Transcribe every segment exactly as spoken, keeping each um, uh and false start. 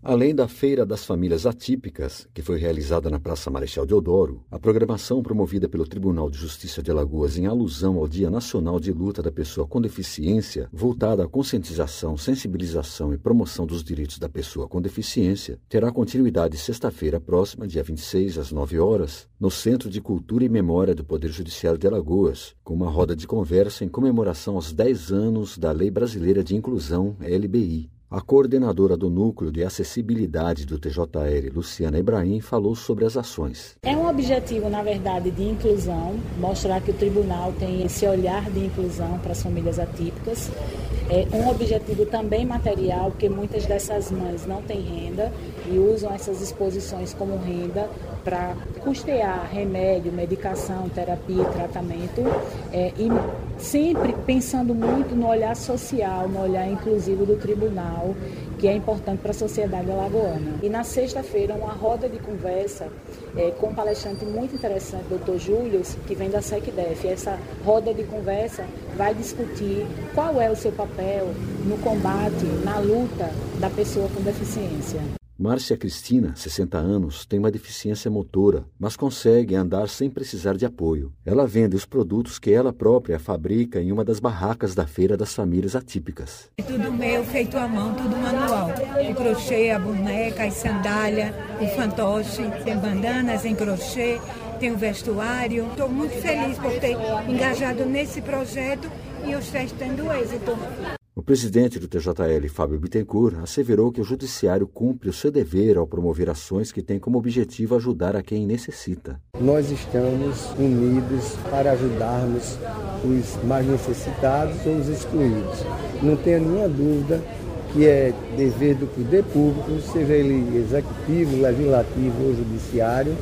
Além da Feira das Famílias Atípicas, que foi realizada na Praça Marechal Deodoro, a programação promovida pelo Tribunal de Justiça de Alagoas em alusão ao Dia Nacional de Luta da Pessoa com Deficiência, voltada à conscientização, sensibilização e promoção dos direitos da pessoa com deficiência, terá continuidade sexta-feira próxima, dia vinte e seis, às nove horas, no Centro de Cultura e Memória do Poder Judiciário de Alagoas, com uma roda de conversa em comemoração aos dez anos da Lei Brasileira de Inclusão, L B I. A coordenadora do Núcleo de Acessibilidade do T J L, Luciana Ibrahim, falou sobre as ações. É um objetivo, na verdade, de inclusão, mostrar que o tribunal tem esse olhar de inclusão para as famílias atípicas. É um objetivo também material, porque muitas dessas mães não têm renda e usam essas exposições como renda para custear remédio, medicação, terapia e tratamento, é, e sempre pensando muito no olhar social, no olhar inclusivo do tribunal, que é importante para a sociedade alagoana. E na sexta-feira, uma roda de conversa é, com um palestrante muito interessante, doutor Júlio, que vem da SECDEF. Essa roda de conversa vai discutir qual é o seu papel no combate, na luta da pessoa com deficiência. Márcia Cristina, sessenta anos, tem uma deficiência motora, mas consegue andar sem precisar de apoio. Ela vende os produtos que ela própria fabrica em uma das barracas da Feira das Famílias Atípicas. É tudo meu, feito à mão, tudo manual. O crochê, a boneca, as sandálias, o fantoche, tem bandanas em crochê, tem o vestuário. Estou muito feliz por ter engajado nesse projeto e os testes tendo êxito. O presidente do T J L, Fábio Bittencourt, asseverou que o judiciário cumpre o seu dever ao promover ações que têm como objetivo ajudar a quem necessita. Nós estamos unidos para ajudarmos os mais necessitados ou os excluídos. Não tenha nenhuma dúvida que é dever do poder público, seja ele executivo, legislativo ou judiciário,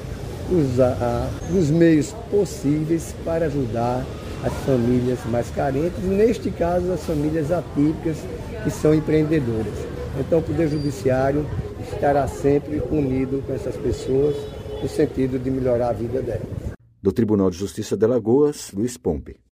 usar os meios possíveis para ajudar as famílias mais carentes, neste caso as famílias atípicas que são empreendedoras. Então o Poder Judiciário estará sempre unido com essas pessoas no sentido de melhorar a vida delas. Do Tribunal de Justiça de Alagoas, Luiz Pompe.